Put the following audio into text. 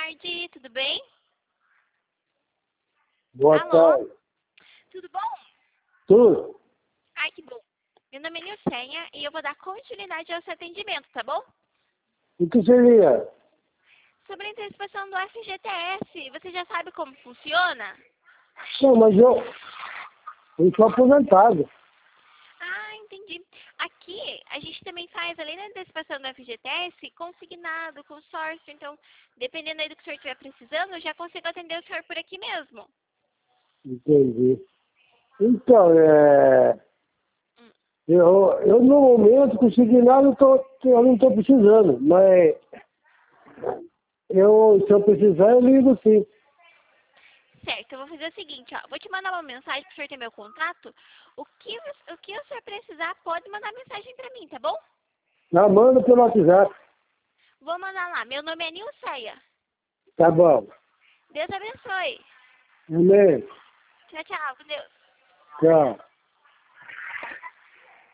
tarde, tudo bem? Boa Alô? tarde. Tudo bom? Tudo? Ai, que bom. Meu nome é Nilceia e eu vou dar continuidade ao seu atendimento, tá bom? O que seria? Sobre a antecipação do FGTS, você já sabe como funciona? Não, mas eu sou aposentado. Ah, entendi. Aqui, a gente também faz, além da antecipação do FGTS, consignado, consórcio. Então, dependendo aí do que o senhor estiver precisando, eu já consigo atender o senhor por aqui mesmo. Entendi. Então, eu no momento consignado eu não estou precisando, mas se eu precisar eu ligo sim. Certo, eu vou fazer o seguinte, ó. Vou te mandar uma mensagem pro senhor ter meu contato. O que o senhor precisar, pode mandar mensagem pra mim, tá bom? Já manda pelo WhatsApp. Vou mandar lá. Meu nome é Nilceia. Tá bom. Deus abençoe. Amém. Tchau, tchau. Com Deus. Tchau.